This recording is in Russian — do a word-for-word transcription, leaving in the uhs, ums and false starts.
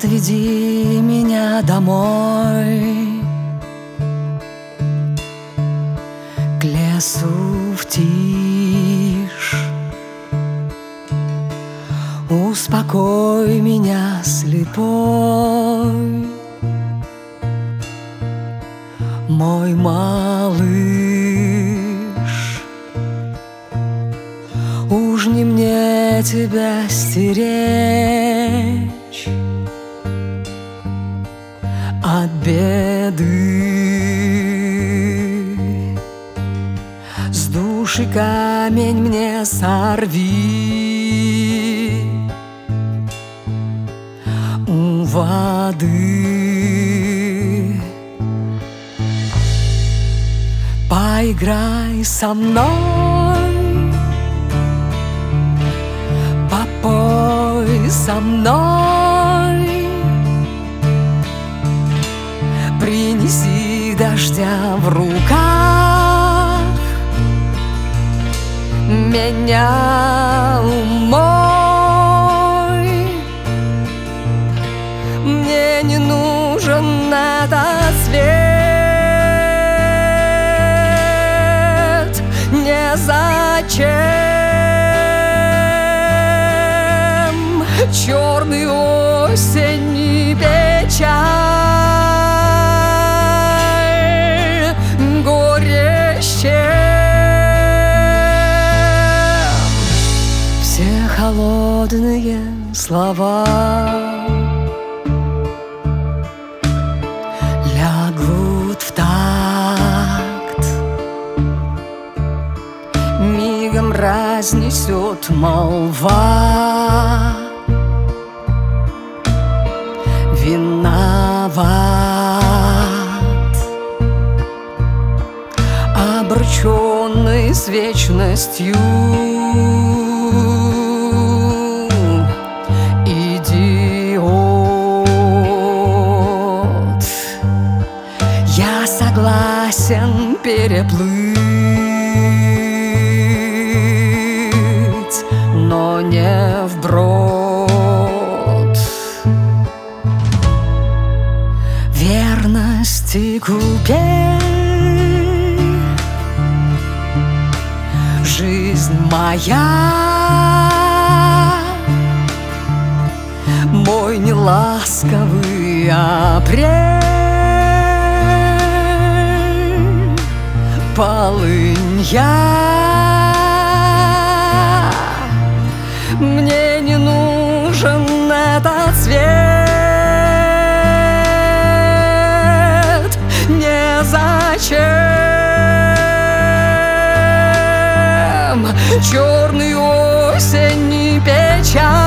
отведи меня домой, к лесу в тишь. Успокой меня, слепой, мой малыш. Уж не мне тебя стеречь от беды. С души камень мне сорви у воды. Поиграй со мной, попой со мной, принеси дождя в руках, меня умой. Мне не нужен этот свет, незачем. Черный осенний печаль горящая. Все холодные слова лягут в такт, мигом разнесет молва. Виноват, обрученный с вечностью, идиот. Я согласен переплыть, но не вброд. Верности купей, жизнь моя, мой неласковый апрель, полынь я. Мне не нужен этот свет, незачем. Черный осенний печаль